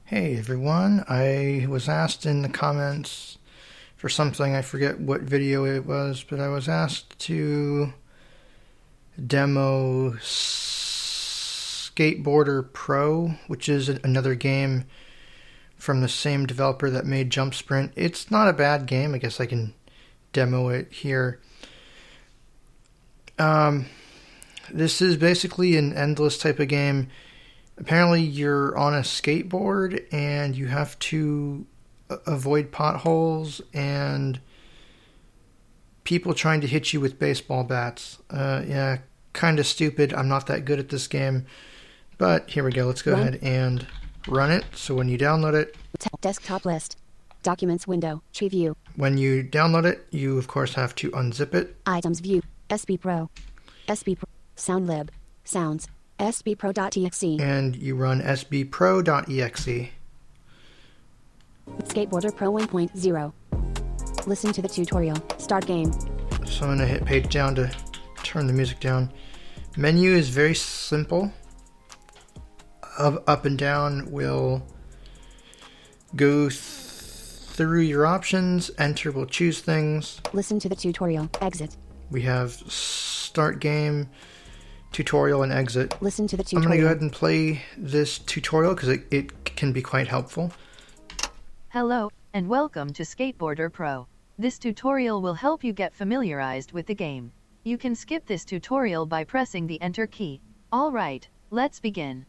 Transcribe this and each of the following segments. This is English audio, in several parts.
Hey everyone, I was asked in the comments for something, I forget what video it was, but I was asked to demo Skateboarder Pro, which is another game from the same developer that made Jump Sprint. It's not a bad game, I guess I can demo it here. This is basically an endless type of game. Apparently you're on a skateboard and you have to avoid potholes and people trying to hit you with baseball bats. Yeah, kind of stupid. I'm not that good at this game. But here we go. Let's go ahead and run it. So when you download it... Desktop list. Documents window. Tree view. When you download it, you of course have to unzip it. Items view. SB Pro. SB Pro. SoundLib. Sounds. sbpro.exe. And you run sbpro.exe. Skateboarder Pro 1.0. Listen to the tutorial. Start game. So I'm going to hit page down to turn the music down. Menu is very simple. Up and down will go through your options. Enter will choose things. Listen to the tutorial. Exit. We have start game, tutorial, and exit. Listen to the tutorial. I'm going to go ahead and play this tutorial because it can be quite helpful. Hello, and welcome to Skateboarder Pro. This tutorial will help you get familiarized with the game. You can skip this tutorial by pressing the Enter key. Alright, let's begin.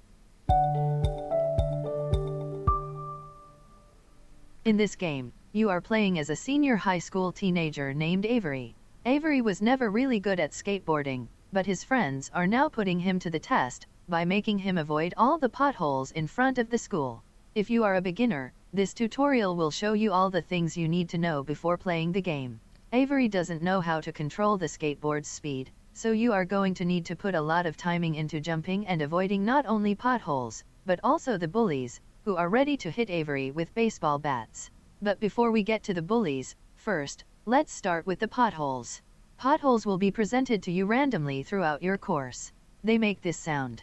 In this game, you are playing as a senior high school teenager named Avery. Avery was never really good at skateboarding, but his friends are now putting him to the test by making him avoid all the potholes in front of the school. If you are a beginner, this tutorial will show you all the things you need to know before playing the game. Avery doesn't know how to control the skateboard's speed, so you are going to need to put a lot of timing into jumping and avoiding not only potholes, but also the bullies, who are ready to hit Avery with baseball bats. But before we get to the bullies, first, let's start with the potholes. Potholes will be presented to you randomly throughout your course. They make this sound.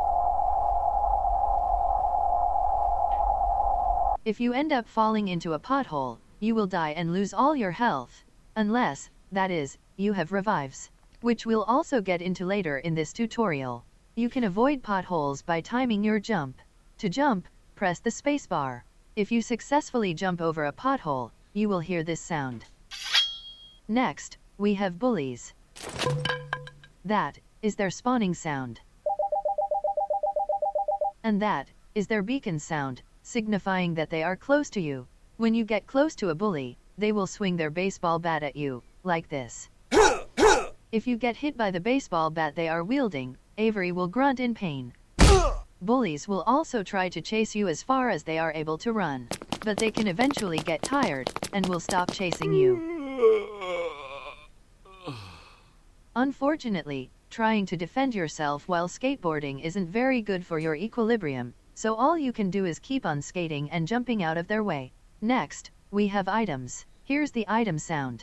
If you end up falling into a pothole, you will die and lose all your health. Unless, that is, you have revives, which we'll also get into later in this tutorial. You can avoid potholes by timing your jump. To jump, press the spacebar. If you successfully jump over a pothole, you will hear this sound. Next, we have bullies. That is their spawning sound. And that is their beacon sound, signifying that they are close to you. When you get close to a bully, they will swing their baseball bat at you, like this. If you get hit by the baseball bat they are wielding, Avery will grunt in pain. Bullies will also try to chase you as far as they are able to run, but they can eventually get tired and will stop chasing you. Unfortunately, trying to defend yourself while skateboarding isn't very good for your equilibrium, so all you can do is keep on skating and jumping out of their way. Next, we have items. Here's the item sound.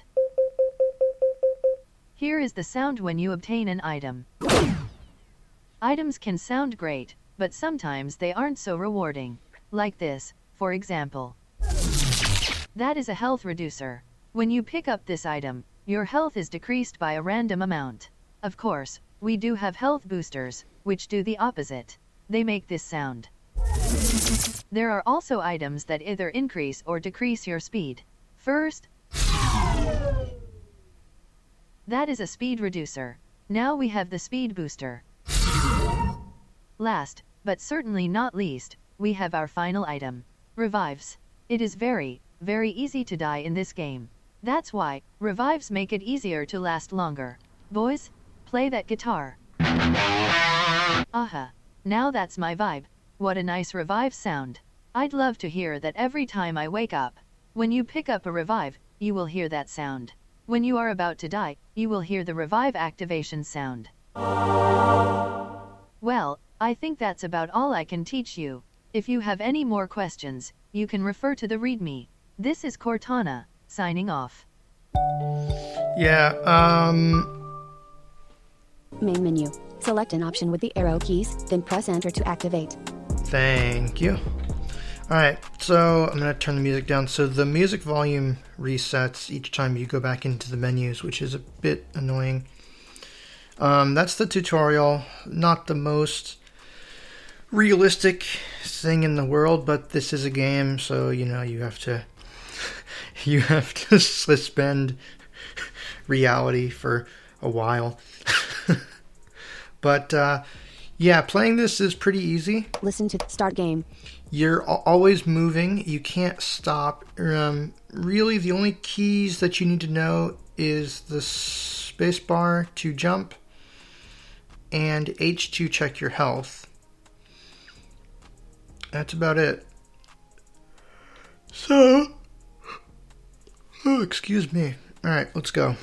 Here is the sound when you obtain an item. Items can sound great, but sometimes they aren't so rewarding. Like this, for example. That is a health reducer. When you pick up this item, your health is decreased by a random amount. Of course, we do have health boosters, which do the opposite. They make this sound. There are also items that either increase or decrease your speed. First, that is a speed reducer. Now we have the speed booster. Last, but certainly not least, we have our final item. Revives. It is very, very easy to die in this game. That's why, revives make it easier to last longer. Boys, play that guitar. Aha. Now that's my vibe. What a nice revive sound. I'd love to hear that every time I wake up. When you pick up a revive, you will hear that sound. When you are about to die, you will hear the revive activation sound. Well, I think that's about all I can teach you. If you have any more questions, you can refer to the README. This is Cortana, signing off. Yeah, Main menu. Select an option with the arrow keys, then press enter to activate. Thank you. Alright, so I'm going to turn the music down. So the music volume resets each time you go back into the menus, which is a bit annoying. That's the tutorial. Not the most realistic thing in the world, but this is a game, so you know you have to suspend reality for a while. But yeah, playing this is pretty easy. Listen to start game. You're always moving. You can't stop. Really, the only keys that you need to know is the space bar to jump and H to check your health. That's about it. So, excuse me. Alright, let's go.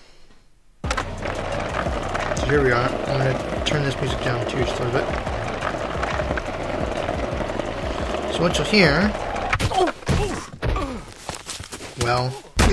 So here we are. I'm going to turn this music down too just a little bit. So what you'll hear... Well...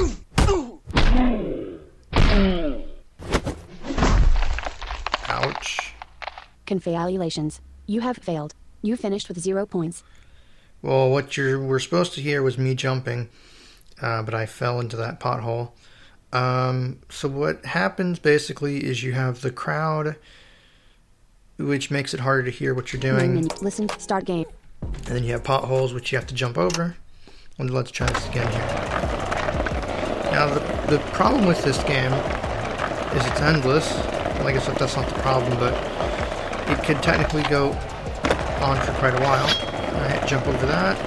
Ouch. Congratulations. You have failed. You finished with 0 points. Well, what you were supposed to hear was me jumping, but I fell into that pothole. So what happens basically is you have the crowd, which makes it harder to hear what you're doing. Listen, start game. And then you have potholes, which you have to jump over. And let's try this again here. Now, the problem with this game is it's endless. Well, I guess that's not the problem, but it could technically go on for quite a while. Alright, jump over that.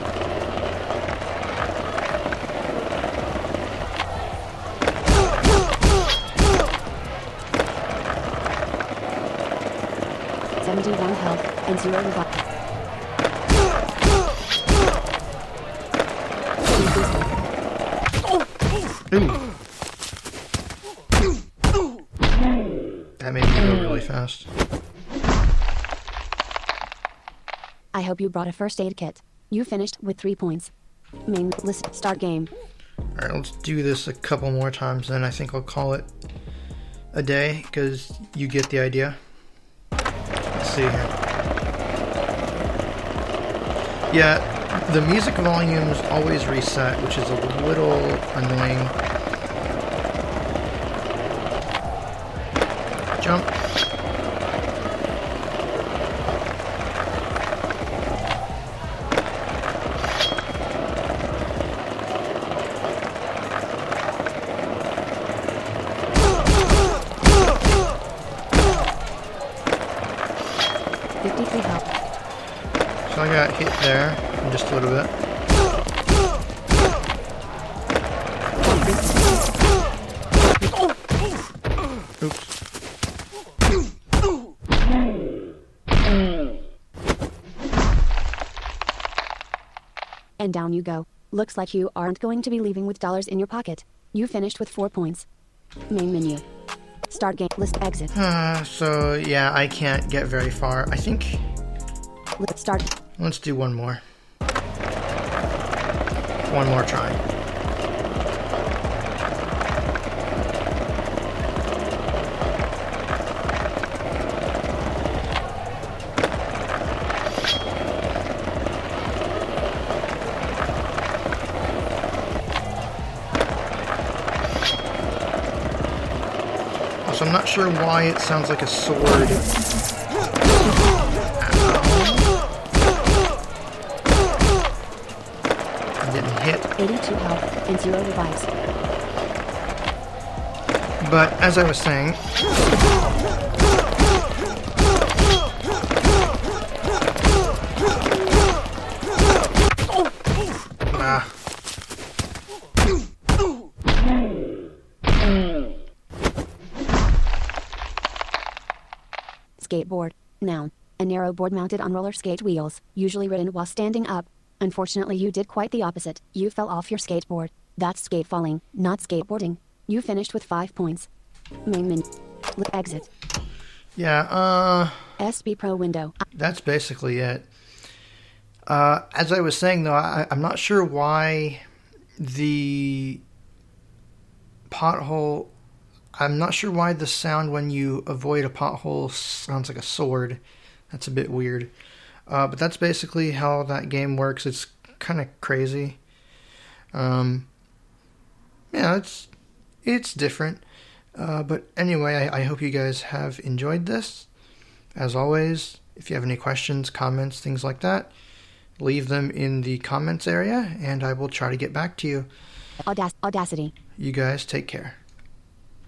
$71 health and 0 revive. Ooh. That made me go really fast. I hope you brought a first aid kit. You finished with 3 points. Main list start game. Alright, let's do this a couple more times, then I think I'll call it a day, because you get the idea. Let's see here. Yeah, the music volumes always reset, which is a little annoying. Jump. So I got hit there just a little bit. Oops. And down you go. Looks like you aren't going to be leaving with dollars in your pocket. You finished with 4 points. Main menu. Start game. List exit. So yeah, I can't get very far. I think... Start. Let's do one more. One more try. So I'm not sure why it sounds like a sword. Hit. 82 health and 0 revives. But as I was saying, Skateboard. Noun. A narrow board mounted on roller skate wheels, usually ridden while standing up. Unfortunately, you did quite the opposite. You fell off your skateboard. That's skate falling, not skateboarding. You finished with 5 points. Main menu. Exit. Yeah, SB Pro window. That's basically it. As I was saying, though, I'm not sure why the pothole... I'm not sure why the sound when you avoid a pothole sounds like a sword. That's a bit weird. But that's basically how that game works. It's kind of crazy. Yeah, it's different. But anyway, I hope you guys have enjoyed this. As always, if you have any questions, comments, things like that, leave them in the comments area, and I will try to get back to you. Audacity. You guys take care.